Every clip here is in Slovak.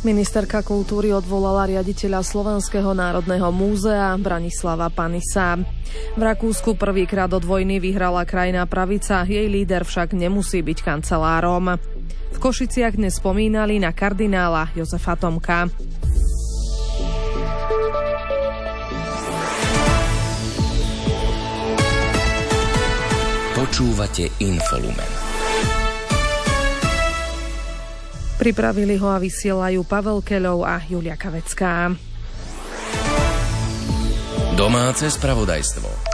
Ministerka kultúry odvolala riaditeľa Slovenského národného múzea Branislava Panisa. V Rakúsku prvýkrát od vojny vyhrala krajná pravica, jej líder však nemusí byť kancelárom. V Košiciach dnes spomínali na kardinála Jozefa Tomka. Počúvate Infolumen. Pripravili ho a vysielajú Pavel Keľov a Julia Kavecká. Domáce spravodajstvo.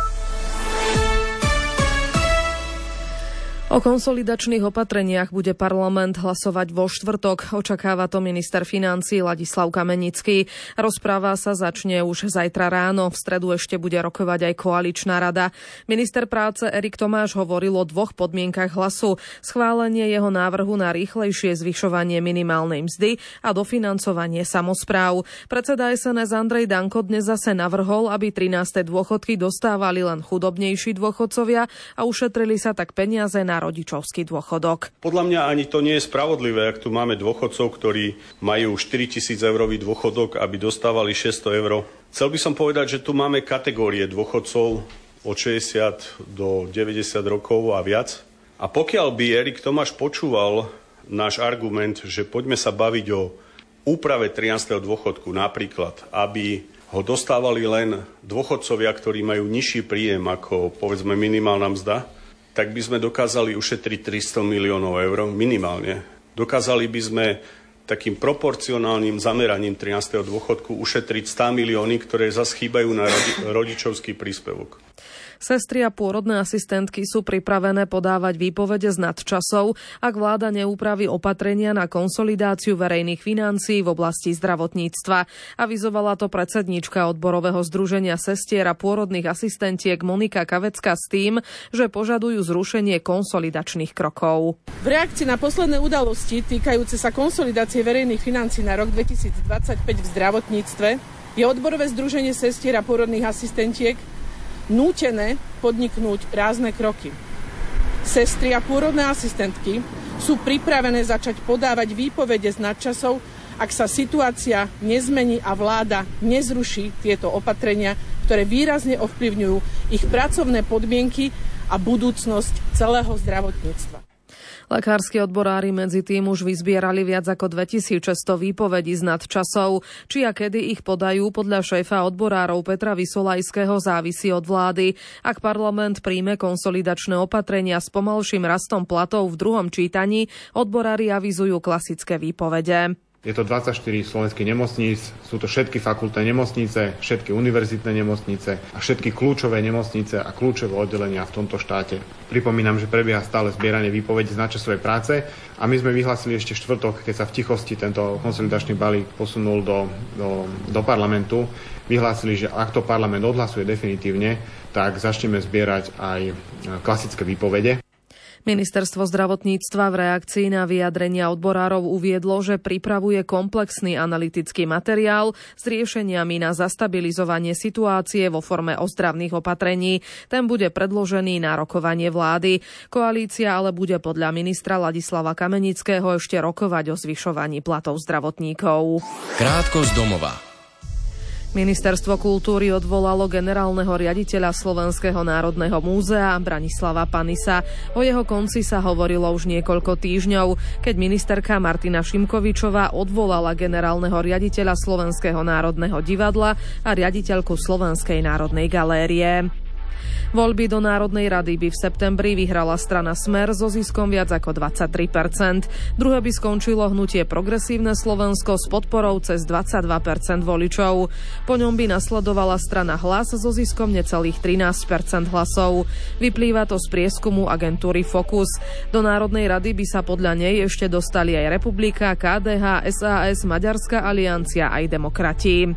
O konsolidačných opatreniach bude parlament hlasovať vo štvrtok. Očakáva to minister financií Ladislav Kamenický. Rozpráva sa začne už zajtra ráno. V stredu ešte bude rokovať aj koaličná rada. Minister práce Erik Tomáš hovoril o dvoch podmienkach hlasu. Schválenie jeho návrhu na rýchlejšie zvyšovanie minimálnej mzdy a dofinancovanie samospráv. Predseda SNS Andrej Danko dnes zase navrhol, aby 13. dôchodky dostávali len chudobnejší dôchodcovia a ušetrili sa tak peniaze na rodičovský dôchodok. Podľa mňa ani to nie je spravodlivé, ak tu máme dôchodcov, ktorí majú 4 000 eurový dôchodok, aby dostávali 600 eur. Chcel by som povedať, že tu máme kategórie dôchodcov od 60 do 90 rokov a viac. A pokiaľ by Erik Tomáš počúval náš argument, že poďme sa baviť o úprave 13. dôchodku, napríklad, aby ho dostávali len dôchodcovia, ktorí majú nižší príjem ako, povedzme, minimálna mzda, tak by sme dokázali ušetriť 300 miliónov eur minimálne. Dokázali by sme takým proporcionálnym zameraním 13. dôchodku ušetriť 100 milióny, ktoré zas chýbajú na rodičovský príspevok. Sestry a pôrodné asistentky sú pripravené podávať výpovede z nadčasov, ak vláda neúpraví opatrenia na konsolidáciu verejných financií v oblasti zdravotníctva. Avizovala to predsedníčka odborového združenia sestier a pôrodných asistentiek Monika Kavecká s tým, že požadujú zrušenie konsolidačných krokov. V reakcii na posledné udalosti týkajúce sa konsolidácie verejných financií na rok 2025 v zdravotníctve je odborové združenie sestier a pôrodných asistentiek nútené podniknúť rázne kroky. Sestry a pôrodné asistentky sú pripravené začať podávať výpovede z nadčasov, ak sa situácia nezmení a vláda nezruší tieto opatrenia, ktoré výrazne ovplyvňujú ich pracovné podmienky a budúcnosť celého zdravotníctva. Lekársky odborári medzi tým už vyzbierali viac ako 2600 výpovedí z nadčasov. Či a kedy ich podajú, podľa šéfa odborárov Petra Vysolajského závisí od vlády. Ak parlament príjme konsolidačné opatrenia s pomalším rastom platov v druhom čítaní, odborári avizujú klasické výpovede. Je to 24 slovenských nemocníc, sú to všetky fakultné nemocnice, všetky univerzitné nemocnice a všetky kľúčové nemocnice a kľúčové oddelenia v tomto štáte. Pripomínam, že prebieha stále zbieranie výpovedí z nadčasovej práce a my sme vyhlásili ešte štvrtok, keď sa v tichosti tento konsolidačný balík posunul do parlamentu. Vyhlásili, že ak to parlament odhlasuje definitívne, tak začneme zbierať aj klasické výpovede. Ministerstvo zdravotníctva v reakcii na vyjadrenia odborárov uviedlo, že pripravuje komplexný analytický materiál s riešeniami na zastabilizovanie situácie vo forme ozdravných opatrení. Ten bude predložený na rokovanie vlády. Koalícia ale bude podľa ministra Ladislava Kamenického ešte rokovať o zvyšovaní platov zdravotníkov. Krátko z domova. Ministerstvo kultúry odvolalo generálneho riaditeľa Slovenského národného múzea Branislava Panisa. O jeho konci sa hovorilo už niekoľko týždňov, keď ministerka Martina Šimkovičová odvolala generálneho riaditeľa Slovenského národného divadla a riaditeľku Slovenskej národnej galérie. Voľby do Národnej rady by v septembri vyhrala strana Smer so ziskom viac ako 23%. Druhé by skončilo hnutie Progresívne Slovensko s podporou cez 22% voličov. Po ňom by nasledovala strana Hlas so ziskom necelých 13% hlasov. Vyplýva to z prieskumu agentúry Focus. Do Národnej rady by sa podľa nej ešte dostali aj Republika, KDH, SAS, Maďarská aliancia aj Demokrati.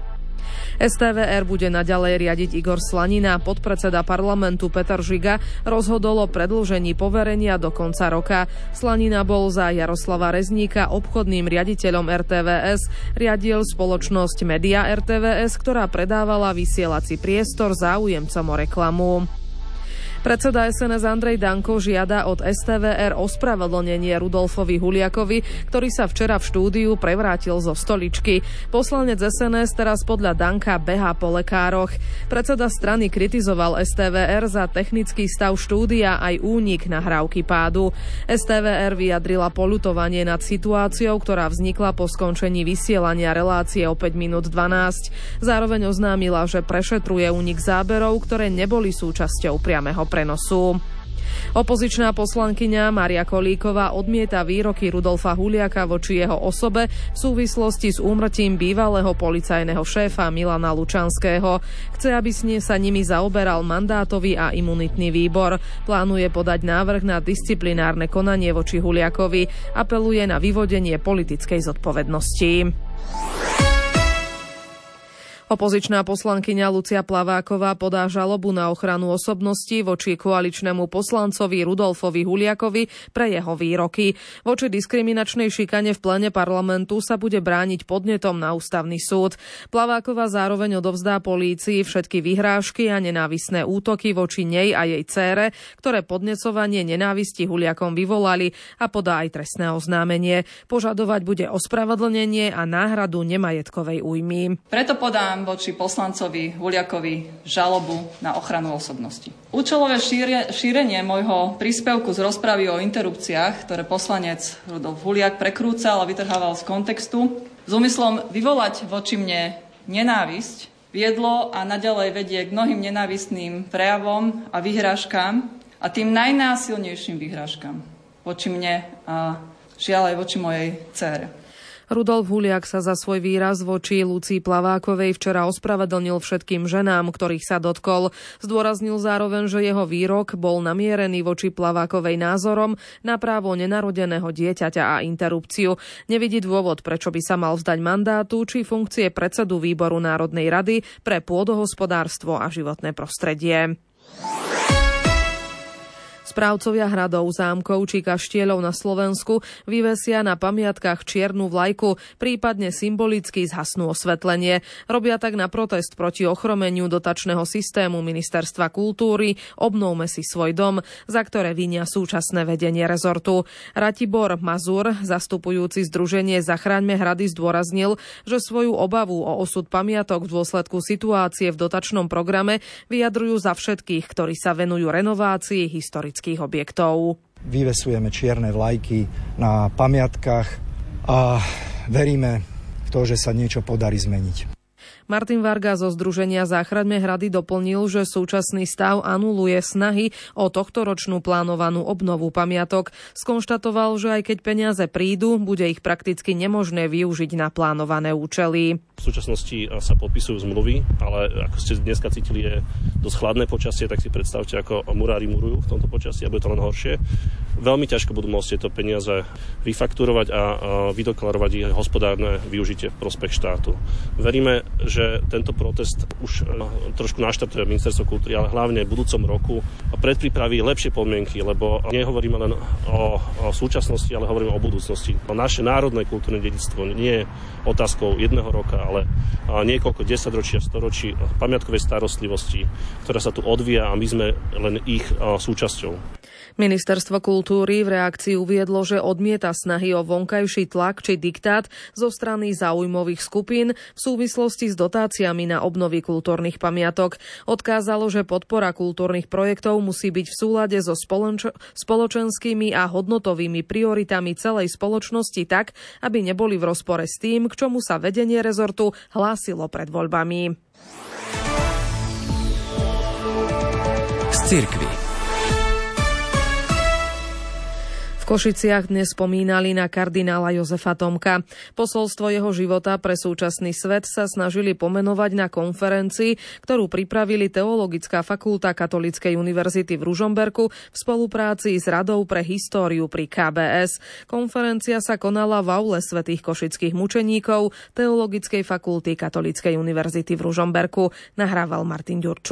STVR bude naďalej riadiť Igor Slanina. Podpredseda parlamentu Peter Žiga rozhodol o predĺžení poverenia do konca roka. Slanina bol za Jaroslava Rezníka obchodným riaditeľom RTVS, riadil spoločnosť Media RTVS, ktorá predávala vysielací priestor záujemcom o reklamu. Predseda SNS Andrej Danko žiada od STVR ospravedlnenie Rudolfovi Huliakovi, ktorý sa včera v štúdiu prevrátil zo stoličky. Poslanec SNS teraz podľa Danka behá po lekároch. Predseda strany kritizoval STVR za technický stav štúdia aj únik nahrávky pádu. STVR vyjadrila poľutovanie nad situáciou, ktorá vznikla po skončení vysielania relácie o 5 minút 12. Zároveň oznámila, že prešetruje únik záberov, ktoré neboli súčasťou priameho prenosu. Opozičná poslankyňa Mária Kolíková odmieta výroky Rudolfa Huliaka voči jeho osobe v súvislosti s úmrtím bývalého policajného šéfa Milana Lučanského. Chce, aby sa nimi zaoberal mandátový a imunitný výbor. Plánuje podať návrh na disciplinárne konanie voči Huliakovi. Apeluje na vyvodenie politickej zodpovednosti. Opozičná poslankyňa Lucia Plaváková podá žalobu na ochranu osobnosti voči koaličnému poslancovi Rudolfovi Huliakovi pre jeho výroky. Voči diskriminačnej šikane v pléne parlamentu sa bude brániť podnetom na ústavný súd. Plaváková zároveň odovzdá polícii všetky vyhrážky a nenávistné útoky voči nej a jej dcére, ktoré podnecovanie nenávisti Huliakom vyvolali, a podá aj trestné oznámenie. Požadovať bude ospravedlnenie a náhradu nemajetkovej újmy. Preto podám voči poslancovi Huliakovi žalobu na ochranu osobnosti. Účelové šírenie môjho príspevku z rozpravy o interrupciách, ktoré poslanec Rudolf Huliak prekrúcal a vytrhával z kontextu, s úmyslom vyvolať voči mne nenávisť, viedlo a naďalej vedie k mnohým nenávistným prejavom a vyhrážkám, a tým najnásilnejším vyhrážkám voči mne a žiaľ aj voči mojej dcére. Rudolf Huliak sa za svoj výraz voči Lucii Plavákovej včera ospravedlnil všetkým ženám, ktorých sa dotkol. Zdôraznil zároveň, že jeho výrok bol namierený voči Plavákovej názorom na právo nenarodeného dieťaťa a interrupciu. Nevidí dôvod, prečo by sa mal vzdať mandátu či funkcie predsedu Výboru Národnej rady pre pôdohospodárstvo a životné prostredie. Správcovia hradov, zámkov či kaštieľov na Slovensku vyvesia na pamiatkách čiernu vlajku, prípadne symbolicky zhasnú osvetlenie. Robia tak na protest proti ochromeniu dotačného systému Ministerstva kultúry Obnovme si svoj dom, za ktoré vinia súčasné vedenie rezortu. Ratibor Mazur, zastupujúci združenie Zachráňme hrady, zdôraznil, že svoju obavu o osud pamiatok v dôsledku situácie v dotačnom programe vyjadrujú za všetkých, ktorí sa venujú renovácii historických objektov. Vyvesujeme čierne vlajky na pamiatkách a veríme v to, že sa niečo podarí zmeniť. Martin Varga zo združenia Záchraňme hrady doplnil, že súčasný stav anuluje snahy o tohtoročnú plánovanú obnovu pamiatok. Skonštatoval, že aj keď peniaze prídu, bude ich prakticky nemožné využiť na plánované účely. V súčasnosti sa podpisujú zmluvy, ale ako ste dneska cítili, je dosť chladné počasie, tak si predstavte, ako murári murujú v tomto počasí a bude to len horšie. Veľmi ťažko budú môcť tieto peniaze vyfakturovať a vydeklarovať ich hospodárne využitie v prospech štátu. Veríme, že tento protest už trošku naštartuje Ministerstvo kultúry, ale hlavne v budúcom roku predpripraví lepšie podmienky, lebo nehovoríme len o súčasnosti, ale hovoríme o budúcnosti. Naše národné kultúrne dedičstvo nie je otázkou jedného roka, ale niekoľko desaťročí a storočí pamiatkovej starostlivosti, ktorá sa tu odvíja a my sme len ich súčasťou. Ministerstvo kultúry v reakcii uviedlo, že odmieta snahy o vonkajší tlak či diktát zo strany záujmových skupín v súvislosti s dotáciami na obnovy kultúrnych pamiatok. Odkázalo, že podpora kultúrnych projektov musí byť v súlade so spoločenskými a hodnotovými prioritami celej spoločnosti tak, aby neboli v rozpore s tým, k čomu sa vedenie rezortu hlásilo pred voľbami. Z cirkvi. V Košiciach dnes spomínali na kardinála Jozefa Tomka. Posolstvo jeho života pre súčasný svet sa snažili pomenovať na konferencii, ktorú pripravili Teologická fakulta Katolíckej univerzity v Ružomberku v spolupráci s Radou pre históriu pri KBS. Konferencia sa konala v aule svätých košických mučeníkov Teologickej fakulty Katolíckej univerzity v Ružomberku. Nahrával Martin Ďurčo.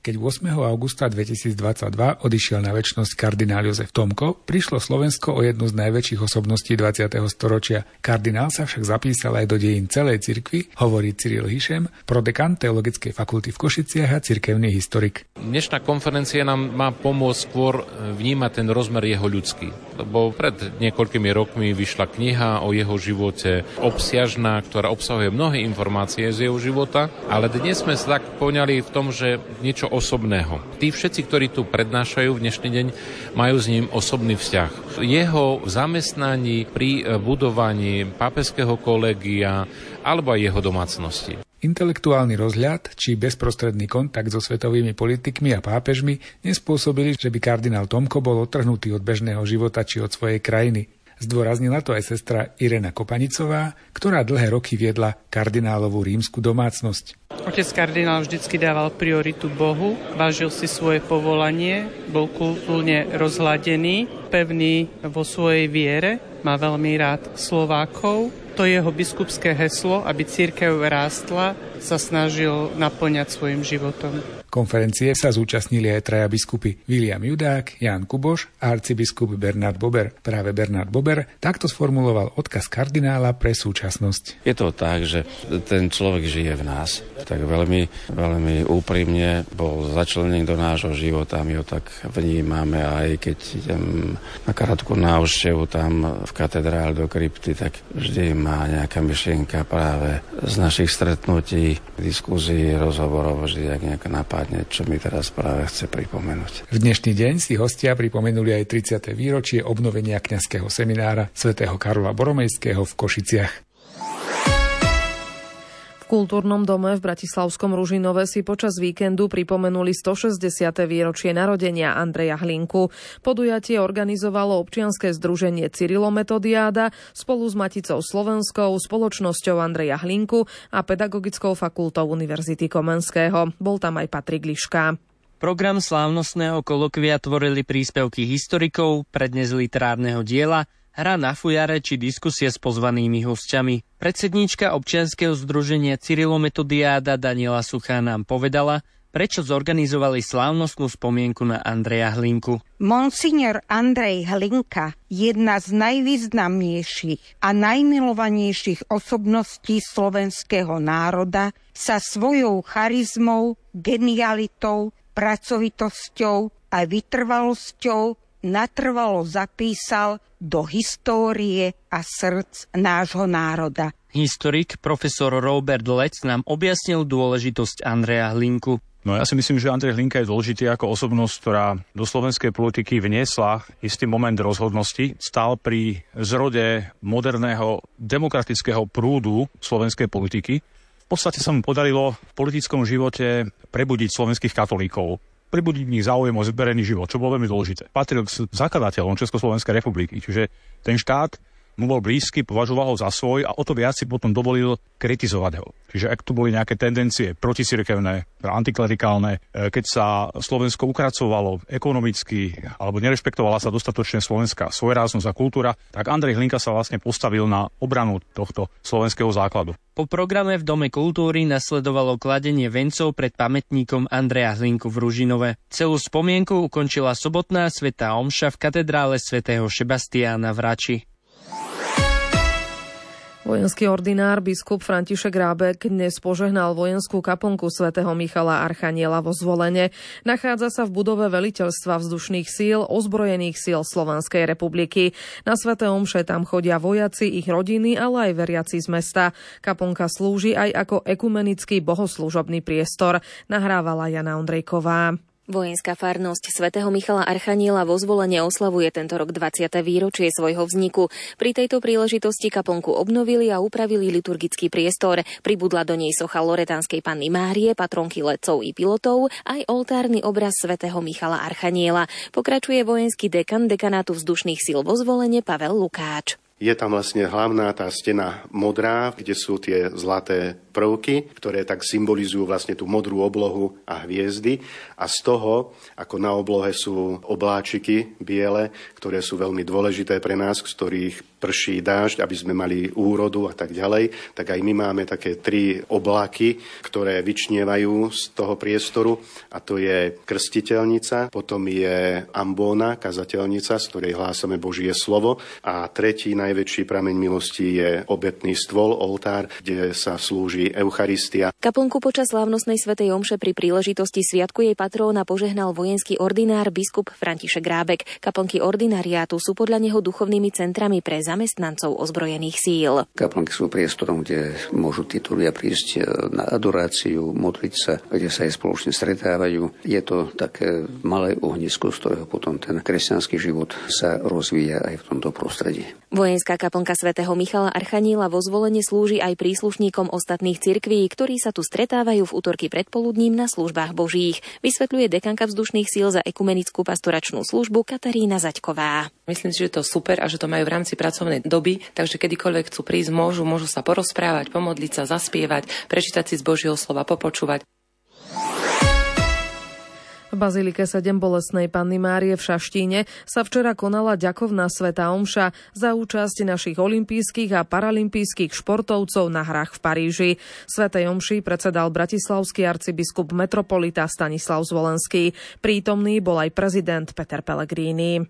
Keď 8. augusta 2022 odišiel na večnosť kardinál Jozef Tomko, prišlo Slovensko o jednu z najväčších osobností 20. storočia. Kardinál sa však zapísal aj do dejín celej cirkvi, hovorí Cyril Hišem, prodekan Teologickej fakulty v Košiciach a cirkevný historik. Dnešná konferencia nám má pomôcť skôr vnímať ten rozmer jeho ľudský. Lebo pred niekoľkými rokmi vyšla kniha o jeho živote, obsiažná, ktorá obsahuje mnohé informácie z jeho života, ale dnes sme sa tak poňali v tom, že niečo osobného. Tí všetci, ktorí tu prednášajú v dnešný deň, majú s ním osobný vzťah. Jeho zamestnaní pri budovaní pápežského kolégia alebo aj jeho domácnosti. Intelektuálny rozhľad či bezprostredný kontakt so svetovými politikmi a pápežmi nespôsobili, že by kardinál Tomko bol odtrhnutý od bežného života či od svojej krajiny. Zdôraznila to aj sestra Irena Kopanicová, ktorá dlhé roky viedla kardinálovú rímsku domácnosť. Otec kardinál vždycky dával prioritu Bohu, vážil si svoje povolanie, bol kultúrne rozhladený, pevný vo svojej viere, má veľmi rád Slovákov. To jeho biskupské heslo, aby cirkev rástla, sa snažil naplňať svojim životom. Konferencie sa zúčastnili aj traja biskupy Viliam Judák, Ján Kuboš a arcibiskup Bernard Bober. Práve Bernard Bober takto sformuloval odkaz kardinála pre súčasnosť. Je to tak, že ten človek žije v nás. Tak veľmi, veľmi úprimne bol začlenený do nášho života. My ho tak vnímame, aj keď idem na krátku návštevu tam v katedrále do krypty, tak vždy má nejaká myšlienka práve z našich stretnutí, diskuzií, rozhovorov, vždy ak nejaká napadne, čo mi teraz práve chce pripomenúť. V dnešný deň si hostia pripomenuli aj 30. výročie obnovenia kňazského seminára svätého Karola Boromejského v Košiciach. V kultúrnom dome v bratislavskom Ružinove si počas víkendu pripomenuli 160. výročie narodenia Andreja Hlinku. Podujatie organizovalo občianske združenie Cyrilometodiáda spolu s Maticou Slovenskou, spoločnosťou Andreja Hlinku a Pedagogickou fakultou Univerzity Komenského. Bol tam aj Patrik Liška. Program slávnostného kolokvia tvorili príspevky historikov, prednes literárneho diela, hra na fujare či diskusie s pozvanými hosťami. Predsedníčka občianskeho združenia Cyrilometodiáda Daniela Suchá nám povedala, prečo zorganizovali slávnostnú spomienku na Andreja Hlinku. Monsignor Andrej Hlinka, jedna z najvýznamnejších a najmilovanejších osobností slovenského národa, sa svojou charizmou, genialitou, pracovitosťou a vytrvalosťou natrvalo zapísal do histórie a srdc nášho národa. Historik profesor Robert Lec nám objasnil dôležitosť Andreja Hlinku. No ja si myslím, že Andrej Hlinka je dôležitý ako osobnosť, ktorá do slovenskej politiky vniesla istý moment rozhodnosti, stál pri zrode moderného demokratického prúdu slovenskej politiky. V podstate sa mu podarilo v politickom živote prebudiť slovenských katolíkov. Pribudiť v nich záujem o zberený život, čo bolo veľmi dôležité. Patril k zakladateľom Československej republiky, čiže ten štát mu bol blízky, považoval ho za svoj a o to viac si potom dovolil kritizovať ho. Čiže ak tu boli nejaké tendencie proticirkevné, antiklerikálne, keď sa Slovensko ukracovalo ekonomicky alebo nerešpektovala sa dostatočne slovenská svojráznosť a kultúra, tak Andrej Hlinka sa vlastne postavil na obranu tohto slovenského základu. Po programe v Dome kultúry nasledovalo kladenie vencov pred pamätníkom Andreja Hlinku v Ružinove. Celú spomienku ukončila sobotná svätá omša v katedrále svätého Šebastiána v Rači. Vojenský ordinár biskup František Rábek dnes požehnal vojenskú kaplnku svätého Michala Archaniela vo Zvolene. Nachádza sa v budove veliteľstva vzdušných síl ozbrojených síl Slovenskej republiky. Na sväté omše tam chodia vojaci, ich rodiny, ale aj veriaci z mesta. Kaplnka slúži aj ako ekumenický bohoslúžobný priestor, nahrávala Jana Ondrejková. Vojenská farnosť svätého Michala Archaniela vo Zvolene oslavuje tento rok 20. výročie svojho vzniku. Pri tejto príležitosti kaplnku obnovili a upravili liturgický priestor. Pribudla do nej socha Loretánskej Panny Márie, patronky letcov i pilotov, aj oltárny obraz svätého Michala Archaniela. Pokračuje vojenský dekan dekanátu vzdušných síl vo Zvolene Pavel Lukáč. Je tam vlastne hlavná tá stena modrá, kde sú tie zlaté prvky, ktoré tak symbolizujú vlastne tú modrú oblohu a hviezdy. A z toho, ako na oblohe sú obláčiky biele, ktoré sú veľmi dôležité pre nás, z ktorých prší dážď, aby sme mali úrodu a tak ďalej, tak aj my máme také 3 oblaky, ktoré vyčnievajú z toho priestoru, a to je krstiteľnica, potom je ambóna, kazateľnica, z ktorej hlásame Božie slovo, a tretí najväčší prameň milosti je obetný stôl, oltár, kde sa slúži Eucharistia. Kaplnku počas slávnostnej svätej omše pri príležitosti sviatku jej patróna požehnal vojenský ordinár biskup František Rábek. Kaplnky ordinariátu sú podľa neho duchovnými centrami pre zamestnancov ozbrojených síl. Kaplnky sú priestorom, kde môžu títo ľudia prísť na adoráciu, modliť sa, kde sa aj spoločne stretávajú. Je to také malé ohnisko, z ktorého potom ten kresťanský život sa rozvíja aj v tomto prostredí. Vojenská kaplnka svätého Michala Archaníla vo Zvolene slúži aj príslušníkom ostatných cirkví, ktorí sa tu stretávajú v útorky predpoludním na službách božích, vysvetľuje dekanka vzdušných síl za ekumenickú pastoračnú službu Katarína Zaďková. Myslím si, že to super a že to majú v rámci pracovnej doby, takže kedykoľvek chcú prísť, môžu sa porozprávať, pomodliť sa, zaspievať, prečítať si z Božieho slova, popočúvať. V Bazilike 7 Bolestnej Panny Márie v Šaštíne sa včera konala ďakovná svätá omša za účasť našich olympijských a paralympijských športovcov na hrách v Paríži. Svätej omši predsedal bratislavský arcibiskup metropolita Stanislav Zvolenský. Prítomný bol aj prezident Peter Pellegrini.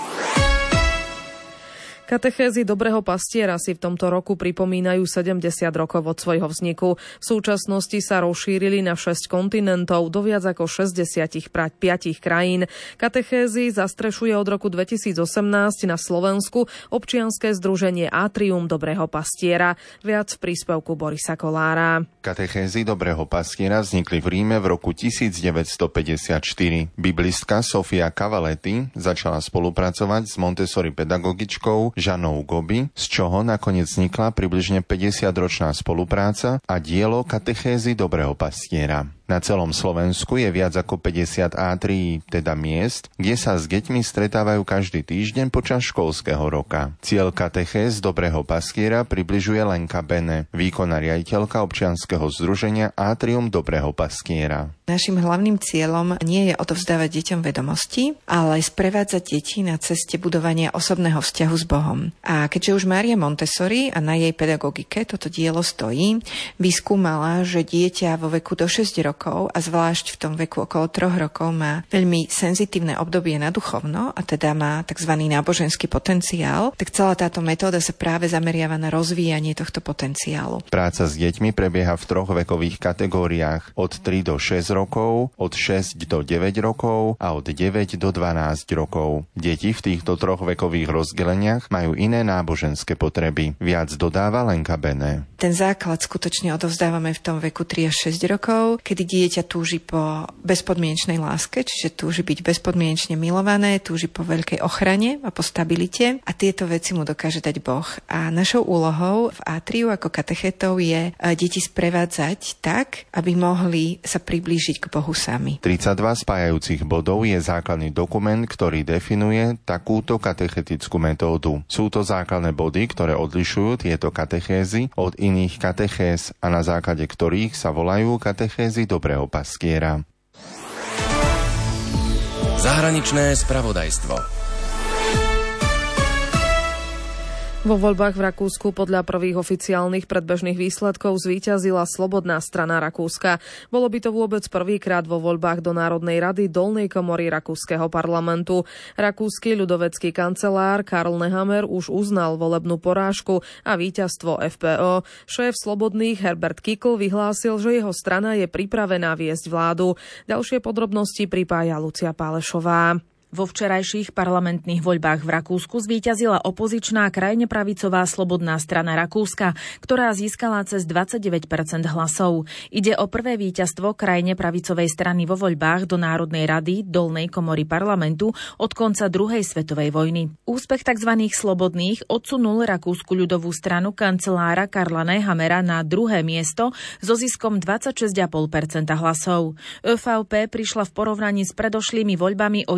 Katechézy Dobrého pastiera si v tomto roku pripomínajú 70 rokov od svojho vzniku. V súčasnosti sa rozšírili na 6 kontinentov do viac ako 65 krajín. Katechézy zastrešuje od roku 2018 na Slovensku občianske združenie Atrium Dobrého pastiera. Viac v príspevku Borisa Kolára. Katechézy Dobrého pastiera vznikli v Ríme v roku 1954. Biblistka Sofia Cavalletti začala spolupracovať s Montessori pedagogičkou Žanou Gobi, z čoho nakoniec vznikla približne 50-ročná spolupráca a dielo Katechézy Dobrého pastiera. Na celom Slovensku je viac ako 50 átrií, teda miest, kde sa s deťmi stretávajú každý týždeň počas školského roka. Cieľ katechéz Dobrého pastiera približuje Lenka Bene, výkonná riaditeľka občianskeho združenia Atrium Dobrého pastiera. Naším hlavným cieľom nie je odovzdávať deťom vedomosti, ale sprevádzať deti na ceste budovania osobného vzťahu s Bohom. A keďže už Mária Montessori a na jej pedagogike toto dielo stojí, vyskúmala, že dieťa vo veku do 6 rokov a zvlášť v tom veku okolo 3 rokov má veľmi senzitívne obdobie na duchovno a teda má tzv. Náboženský potenciál, tak celá táto metóda sa práve zameriava na rozvíjanie tohto potenciálu. Práca s deťmi prebieha v 3 vekových kategóriách od 3 do 6 rokov, od 6 do 9 rokov a od 9 do 12 rokov. Deti v týchto 3 vekových rozdeleniach majú iné náboženské potreby. Viac dodáva Lenka Bene. Ten základ skutočne odovzdávame v tom veku 3 až 6 rokov, kedy dieťa túži po bezpodmienečnej láske, čiže túži byť bezpodmienečne milované, túži po veľkej ochrane a po stabilite a tieto veci mu dokáže dať Boh. A našou úlohou v Atriu ako katechetov je deti sprevádzať tak, aby mohli sa priblížiť k Bohu sami. 32 spájajúcich bodov je základný dokument, ktorý definuje takúto katechetickú metódu. Sú to základné body, ktoré odlišujú tieto katechézy od iných katechéz a na základe ktorých sa volajú katechézy Dobrého pastiera. Zahraničné spravodajstvo. Vo voľbách v Rakúsku podľa prvých oficiálnych predbežných výsledkov zvíťazila Slobodná strana Rakúska. Bolo by to vôbec prvýkrát vo voľbách do Národnej rady dolnej komory rakúskeho parlamentu. Rakúsky ľudovecký kancelár Karl Nehammer už uznal volebnú porážku a víťazstvo FPÖ. Šéf Slobodných Herbert Kickl vyhlásil, že jeho strana je pripravená viesť vládu. Ďalšie podrobnosti pripája Lucia Pálešová. Vo včerajších parlamentných voľbách v Rakúsku zvíťazila opozičná krajne pravicová Slobodná strana Rakúska, ktorá získala cez 29% hlasov. Ide o prvé víťazstvo krajne pravicovej strany vo voľbách do Národnej rady dolnej komory parlamentu od konca druhej svetovej vojny. Úspech tzv. Slobodných odsunul Rakúsku ľudovú stranu kancelára Karla Nehammera na druhé miesto so ziskom 26,5% hlasov. ÖVP prišla v porovnaní s predošlými voľbami o 11%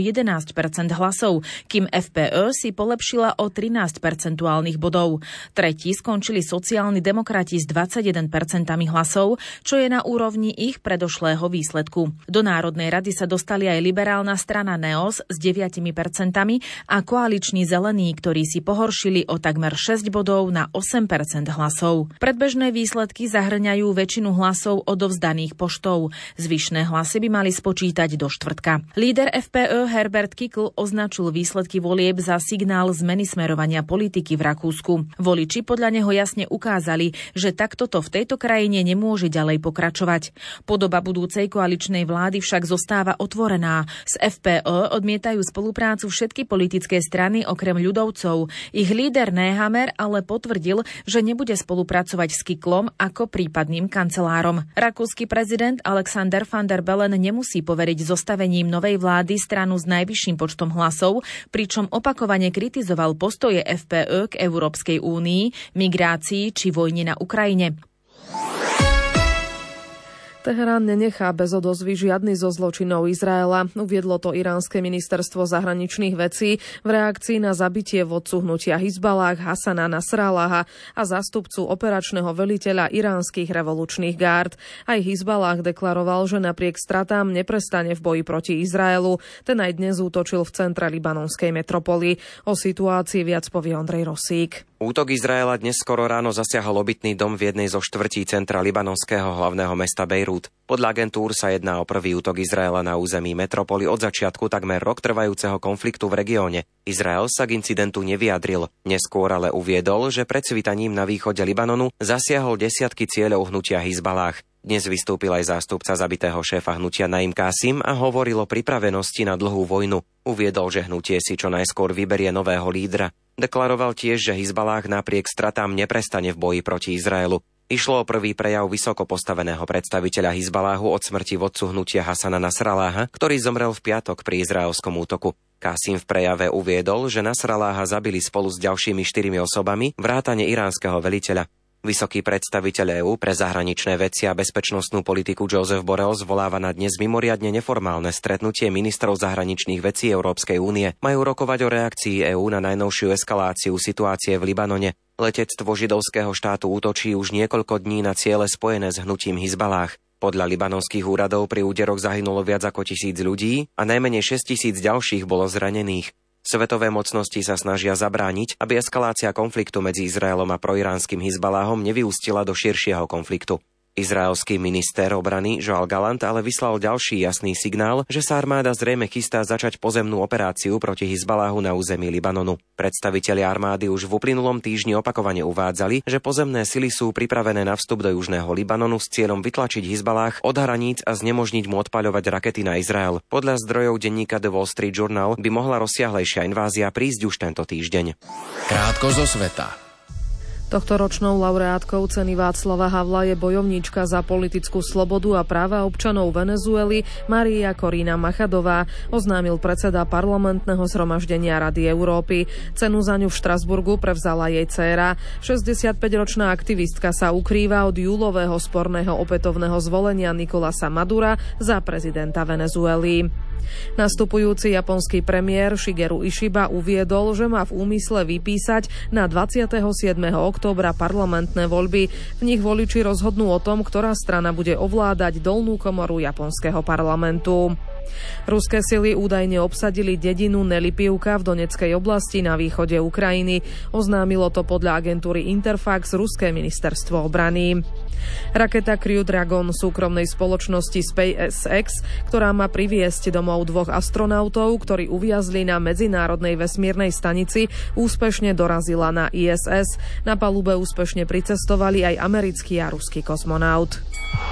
hlasov, kým FPÖ si polepšila o 13 percentuálnych bodov. Tretí skončili sociálni demokrati s 21 hlasov, čo je na úrovni ich predošlého výsledku. Do Národnej rady sa dostali aj liberálna strana NEOS s 9% a koaliční zelení, ktorí si pohoršili o takmer 6 bodov na 8% hlasov. Predbežné výsledky zahŕňajú väčšinu hlasov odovzdaných poštou. Zvyšné hlasy by mali spočítať do štvrtka. Líder FPÖ Herbert Kickl označil výsledky volieb za signál zmeny smerovania politiky v Rakúsku. Voliči podľa neho jasne ukázali, že takto to v tejto krajine nemôže ďalej pokračovať. Podoba budúcej koaličnej vlády však zostáva otvorená. Z FPÖ odmietajú spoluprácu všetky politické strany okrem ľudovcov. Ich líder Nehammer ale potvrdil, že nebude spolupracovať s Kicklom ako prípadným kancelárom. Rakúsky prezident Alexander van der Bellen nemusí poveriť zostavením novej vlády stranu s najvyšším počtom hlasov, pričom opakovane kritizoval postoje FPÖ k Európskej únii, migrácii či vojne na Ukrajine. Teherán nenechá bez odozvy žiadny zo zločinov Izraela. Uviedlo to iránske ministerstvo zahraničných vecí v reakcii na zabitie vodcu hnutia Hizballáh Hasana Nasralláha a zástupcu operačného veliteľa iránskych revolučných gárd. Aj Hizballáh deklaroval, že napriek stratám neprestane v boji proti Izraelu. Ten aj dnes útočil v centre libanonskej metropoly. O situácii viac povie Ondrej Rosík. Útok Izraela dnes skoro ráno zasiahol obytný dom v jednej zo štvrtí centra libanonského hlavného mesta Bejrút. Podľa agentúr sa jedná o prvý útok Izraela na území metropoly od začiatku takmer rok trvajúceho konfliktu v regióne. Izrael sa k incidentu nevyjadril. Neskôr ale uviedol, že pred svitaním na východe Libanonu zasiahol desiatky cieľov hnutia Hizballáh. Dnes vystúpil aj zástupca zabitého šéfa hnutia Naim Qasim a hovoril o pripravenosti na dlhú vojnu. Uviedol, že hnutie si čo najskôr vyberie nového lídra. Deklaroval tiež, že Hizballáh napriek stratám neprestane v boji proti Izraelu. Išlo o prvý prejav vysoko postaveného predstaviteľa Hizballáhu od smrti vodcu hnutia Hasana Nasralláha, ktorý zomrel v piatok pri izraelskom útoku. Qasim v prejave uviedol, že Nasralláha zabili spolu s ďalšími 4 osobami vrátane iránskeho veliteľa. Vysoký predstaviteľ EÚ pre zahraničné veci a bezpečnostnú politiku Joseph Borrell zvoláva na dnes mimoriadne neformálne stretnutie ministrov zahraničných vecí Európskej únie. Majú rokovať o reakcii EÚ na najnovšiu eskaláciu situácie v Libanone. Letectvo židovského štátu útočí už niekoľko dní na ciele spojené s hnutím Hizballáh. Podľa libanonských úradov pri úderoch zahynulo viac ako 1000 ľudí a najmenej 6000 ďalších bolo zranených. Svetové mocnosti sa snažia zabrániť, aby eskalácia konfliktu medzi Izraelom a proiránskym Hizballáhom nevyústila do širšieho konfliktu. Izraelský minister obrany Joel Gallant ale vyslal ďalší jasný signál, že sa armáda zrejme chystá začať pozemnú operáciu proti Hizballáhu na území Libanonu. Predstavitelia armády už v uplynulom týždni opakovane uvádzali, že pozemné sily sú pripravené na vstup do južného Libanonu s cieľom vytlačiť Hizballáh od hraníc a znemožniť mu odpaľovať rakety na Izrael. Podľa zdrojov denníka The Wall Street Journal by mohla rozsiahlejšia invázia prísť už tento týždeň. Krátko zo sveta. Tohtoročnou laureátkou ceny Václava Havla je bojovníčka za politickú slobodu a práva občanov Venezuely Maria Corina Machadová, oznámil predseda parlamentného zhromaždenia Rady Európy. Cenu za ňu v Štrasburgu prevzala jej dcéra. 65-ročná aktivistka sa ukrýva od júlového sporného opätovného zvolenia Nicolasa Madura za prezidenta Venezuely. Nastupujúci japonský premiér Shigeru Ishiba uviedol, že má v úmysle vypísať na 27. októbra parlamentné voľby. V nich voliči rozhodnú o tom, ktorá strana bude ovládať dolnú komoru japonského parlamentu. Ruské sily údajne obsadili dedinu Nelipivka v Doneckej oblasti na východe Ukrajiny. Oznámilo to podľa agentúry Interfax ruské ministerstvo obrany. Raketa Crew Dragon súkromnej spoločnosti SpaceX, ktorá má priviesť domov 2 astronautov, ktorí uviazli na medzinárodnej vesmírnej stanici, úspešne dorazila na ISS. Na palube úspešne pricestovali aj americký a ruský kozmonaut.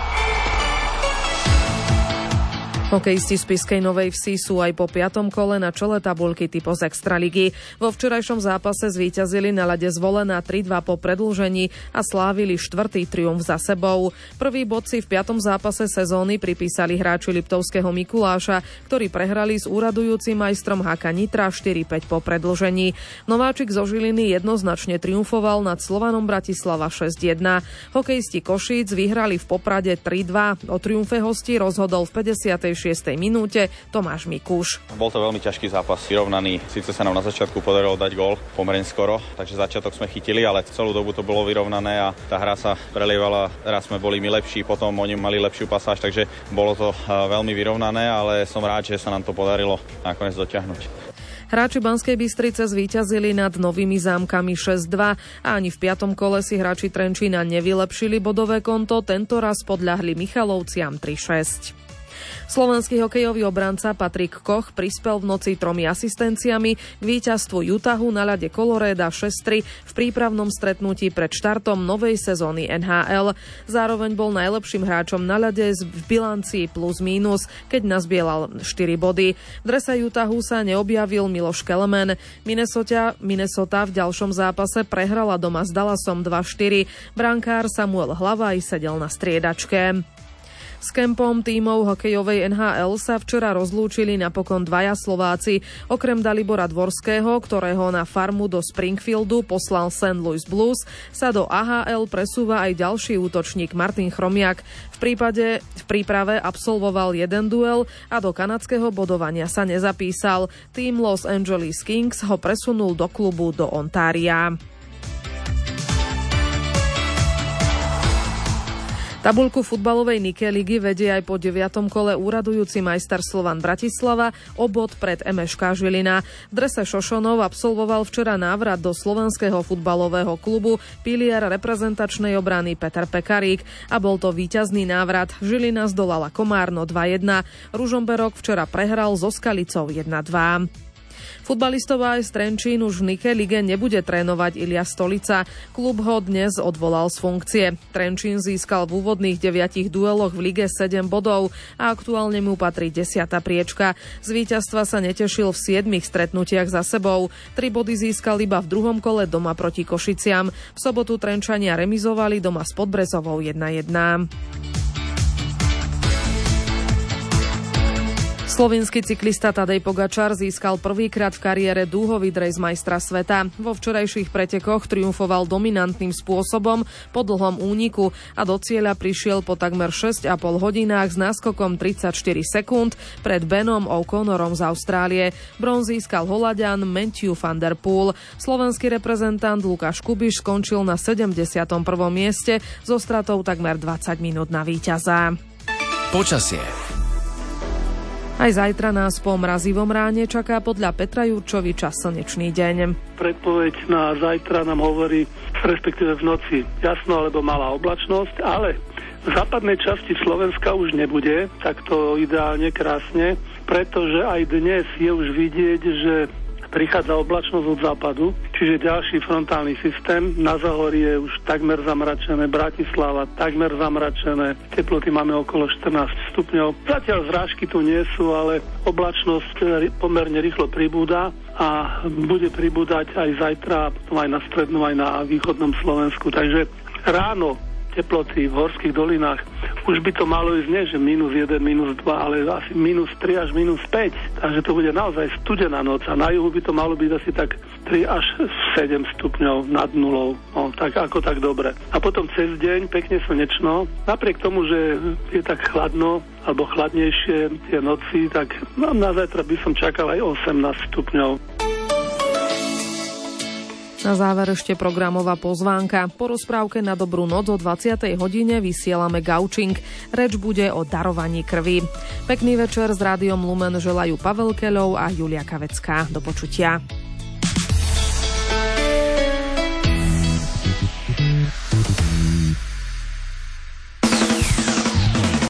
Hokejisti z Spišskej Novej Vsi sú aj po 5. kole na čele tabuľky Typos Extraligy. Vo včerajšom zápase zvíťazili na ľade Zvolená 3-2 po predĺžení a slávili 4. triumf za sebou. Prvý bod si v 5. zápase sezóny pripísali hráči Liptovského Mikuláša, ktorí prehrali s úradujúcim majstrom HK Nitra 4-5 po predĺžení. Nováčik zo Žiliny jednoznačne triumfoval nad Slovanom Bratislava 6-1. Hokejisti Košíc vyhrali v Poprade 3-2. O triumfe hostí rozhodol v 56. 26. minúte Tomáš Mikuš. Bol to veľmi ťažký zápas, vyrovnaný. Síce sa nám na začiatku podarilo dať gól pomerne skoro, takže začiatok sme chytili, ale celú dobu to bolo vyrovnané a tá hra sa prelievala. Raz sme boli my lepší, potom oni mali lepšiu pasáž, takže bolo to veľmi vyrovnané, ale som rád, že sa nám to podarilo nakoniec dotiahnuť. Hráči Banskej Bystrice zvíťazili nad Novými Zámkami 6-2 a ani v 5. kole si hráči Trenčína nevylepšili bodové konto, tento raz podľahli Michalovciam 3-6. Slovenský hokejový obranca Patrik Koch prispel v noci 3 asistenciami k víťazstvu Utahu na ľade Coloreda 6-3 v prípravnom stretnutí pred štartom novej sezóny NHL. Zároveň bol najlepším hráčom na ľade v bilancii plus-mínus, keď nazbielal 4 body. V drese Utahu sa neobjavil Miloš Kelemen. Minnesota v ďalšom zápase prehrala doma s Dallasom 2-4. Brankár Samuel Hlavaj sedel na striedačke. S kempom tímov hokejovej NHL sa včera rozlúčili napokon 2 Slováci. Okrem Dalibora Dvorského, ktorého na farmu do Springfieldu poslal St. Louis Blues, sa do AHL presúva aj ďalší útočník Martin Chromiak. V príprave absolvoval 1 duel a do kanadského bodovania sa nezapísal. Tým Los Angeles Kings ho presunul do klubu do Ontária. Tabuľku futbalovej Nike ligy vedie aj po 9. kole úradujúci majster Slovan Bratislava o bod pred MŠK Žilina. V drese Šošonov absolvoval včera návrat do slovenského futbalového klubu pilier reprezentačnej obrany Peter Pekarík a bol to víťazný návrat. Žilina zdolala Komárno 2-1. Ružomberok včera prehral so Skalicou 1-2. Futbalistov AS Trenčín už v Nike lige nebude trénovať Ilia Stolica. Klub ho dnes odvolal z funkcie. Trenčín získal v úvodných 9 dueloch v lige 7 bodov a aktuálne mu patrí 10. priečka. Z víťazstva sa netešil v 7 stretnutiach za sebou. 3 body získal iba v 2. kole doma proti Košiciam. V sobotu Trenčania remizovali doma s Podbrezovou 1-1. Slovinský cyklista Tadej Pogačar získal prvýkrát v kariére dúhový dres majstra sveta. Vo včerajších pretekoch triumfoval dominantným spôsobom po dlhom úniku a do cieľa prišiel po takmer 6,5 hodinách s náskokom 34 sekúnd pred Benom O'Connorom z Austrálie. Bronz získal Holanďan Matthew van der Poel. Slovenský reprezentant Lukáš Kubiš skončil na 71. mieste so stratou takmer 20 minút na víťaza. Počasie. Aj zajtra nás po mrazivom ráne čaká podľa Petra Jurčoviča slnečný deň. Predpoveď na zajtra nám hovorí, respektíve v noci, jasno alebo malá oblačnosť, ale v západnej časti Slovenska už nebude, tak to ideálne krásne, pretože aj dnes je už vidieť, že prichádza oblačnosť od západu, čiže ďalší frontálny systém. Na Zahorie je už takmer zamračené, Bratislava takmer zamračené, teploty máme okolo 14 stupňov. Zatiaľ zrážky tu nie sú, ale oblačnosť pomerne rýchlo pribúda a bude pribúdať aj zajtra, potom aj na strednom, aj na východnom Slovensku. Takže ráno teploty v horských dolinách už by to malo ísť nie, že -1, -2, ale asi -3 až -5. Takže to bude naozaj studená noc a na juhu by to malo byť asi tak 3 až 7 stupňov nad nulou. No, tak ako tak dobre. A potom cez deň pekne slnečno. Napriek tomu, že je tak chladno alebo chladnejšie tie noci, tak na zajtra by som čakal aj 18 stupňov. Na záver ešte programová pozvánka. Po rozprávke Na dobrú noc o 20. hodine vysielame Gaučing. Reč bude o darovaní krvi. Pekný večer s Rádiom Lumen želajú Pavel Keľov a Julia Kavecká. Do počutia.